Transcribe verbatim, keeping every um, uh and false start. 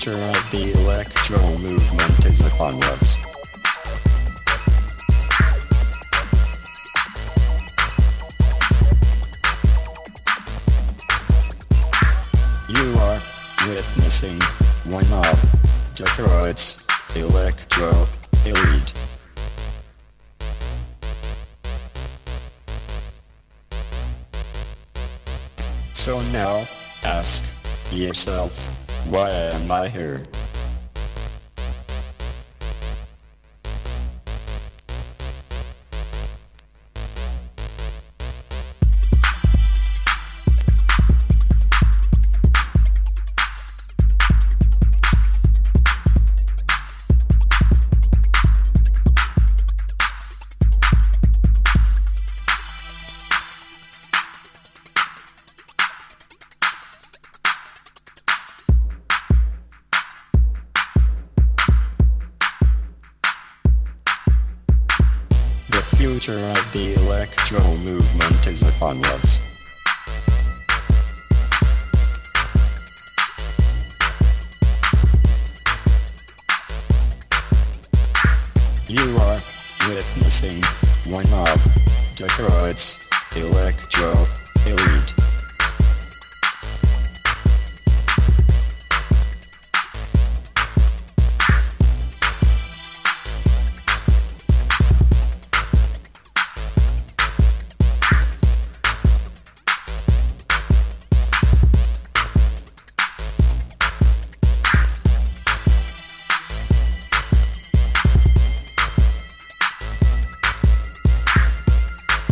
future of the electro movement is upon us. You are witnessing one of Detroit's electro elite. So now, ask yourself, why am I here? The future of the electro movement is upon us. You are witnessing one of Detroit's electro elite.